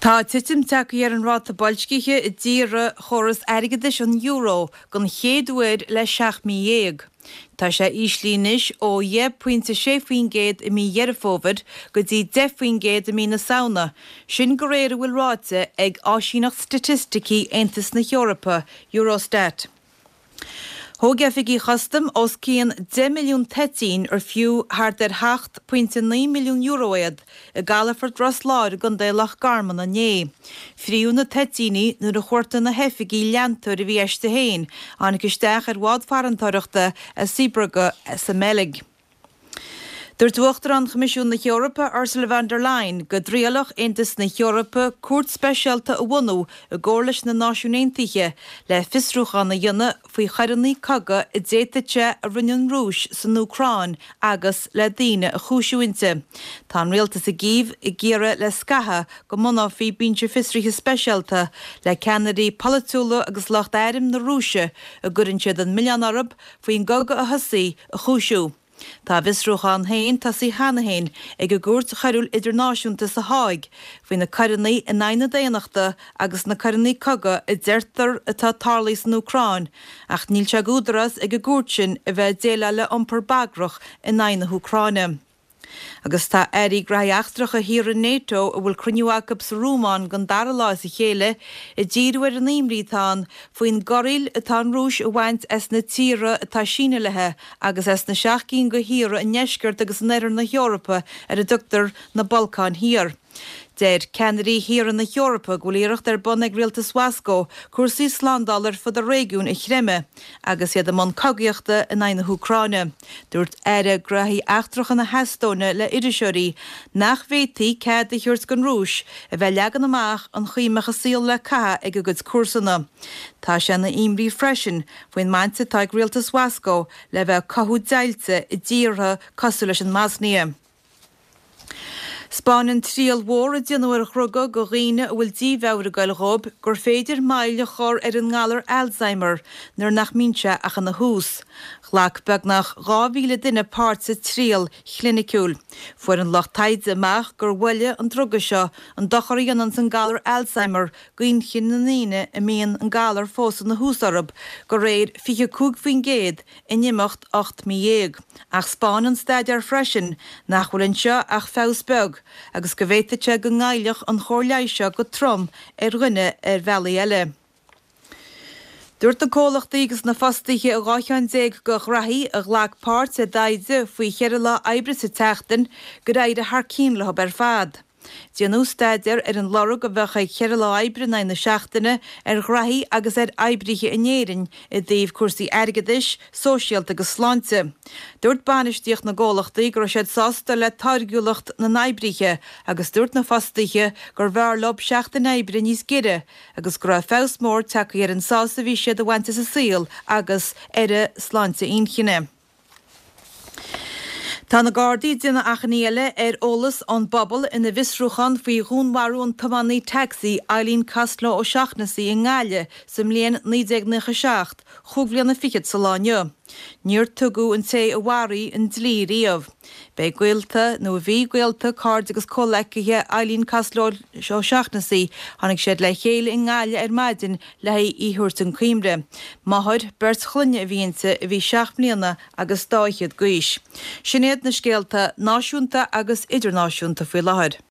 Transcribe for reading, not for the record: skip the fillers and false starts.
Tá titim take ar an ráta bolsciche I díre choras airgeadis an euro gon chéadúir le 6,000. Tá sé íslínis ó 10.6 I mí dhearfóvid go dtí 10 I mí na saona. Sin go réir bhfuil ráte ag áisínach statisticí Aontas na Eorpa, Eurostat. Hógefigi chustam os cían 10 milliún tetín fiú hart 8.9 milliún euroed a galafar dros láir gon lach garman a né. Friú na tetíní nuair a chuirta na hefigi leantar bhí eiste héin, anna isteach wad farantarachta a Sibraga sa melig. Der dúachtar an Comisiún na Eorpa Ursula von der Leyen go dríalach Aontas na Eorpa cuairt speisialta a bhunú a gcomhlas na náisiúnaontaithe le fisrúchan na dionne faoi chaireannaí coga I déitite a rinneadh rúis san Ucráin agus le daoine a chúisiúinte. Tá an rialtas a gíomh I gcéire le scatha go mná faoi bíonse fisrithe speisialta le ceannairí polatúla agus lecht éirim na Rúise a gcuireann siad an millián arab faoin goga a thosaí a chúisiú. Tá visrúchan héin tá sí hana héin ag go gúirt chairúil idirnáisiúnta sa Háig faoin na carainnaí I 9 déanaachta agus na carainnaí coga I deirtar atá tarlaí san Ucráin ach níl se gúdaras ag go gúirt sin a bheith déile le iompar bagrach I 9 Ucráine. Agus tá éirí graithachtracha hir in NATO a bhfuil cruniuachab sa Rúmán gan dara lá sa chéile I ddíadhfuir an imrítán faoin gorail atá an rúis a bhaint as na tíre atá síne lethe agus as na 16 go híre in neisgurt agus neidir na Eorpa ar a dúchtar na Balcán hir. Déir ceannairí hir in na Eorpa go líireacht ar bon ag rialtas Wasco cuasaí slandálar fud a régiún I chreimme agus iad am an cogaíochta in 9 Ucráine. Dúirt éire graithí achtrach na heastóna le iriseirí nach bhétaí céad a thuirt gan rúis a bheith leagan amach an chuimeach a síl le catha ag a gcuid cuasanna. Tá sé na imrí freisin faoin mainte tá ag rialtas Wasco le bheith cathú deilte I ddíortha cosú leis an masnia. Spáin tríal mhór a déanúir chruga go riine bhfuil díomhheabhar gail rob gur féidir maille chur ar an ngálar Alzheimer nar nach mínse ach an na hús. Ghlach beag nach 2,000 duine páirtsa tríal chliniciúil. Fuair an loch taide amach gur bhuiile an droga seo an docharí an san gálar Alzheimer goin chin na níine a míon an gálar fós na hús arab go réir 45 in nimimecht 8,000. Ach Spáin an staidir freisin nach bhfuil seo ach fásbeag agus go bhhéiteite go ngáileach an chóirleise go trom ar rinne ar bhealaí eile. Dúirt na cólachtaí agus na fostaithe a gáithán déag go rathí a ghlach páirt a daide faoi cheire lá oibre sa teachtain go raibh a thar cín le ar fad. Déanú staidir ar an lorug a bhecha cheire lá oibre na seachtaine ar rathí agus ar oibrithe inéirin I dtaobh cuasaí airgeadis, sóisialta agus sláinte. Dúirt banistíocht na gólachtaí gur siad sásta le targiúlacht na oibrithe agus dúirt na fostaithe gur bhar lob seachtain oibre níos gire agus gur fás mór take ar an sása bhí siad a bhainte sa síl agus ar a sláinte inchinne. Tá na Gardaí déanna achanéile ar ólas an bobbal ina visrúchan faoi dhúnmharún tamannaí taxi Eileen Castlo ó Seachnasaí in Gáile sa mbliain 1996, chuaigh na fichiid sa láinne. Níor tugu an sé a bhharí in dlí riamh. Bei ghuiilta nó bhí ghuiilta card agus cólaicithe Eileen Castlo ó Seachnasaí tháinig siad le chéile in Gáile ar maidin le I thuairt an cuimre. Maithid beirt chluinne a bhíonsa a bhí 7 mbliana agus 2 gcuis. Sinnéad na scéalta náisiúnta agus idirnáisiúnta faoi láthair.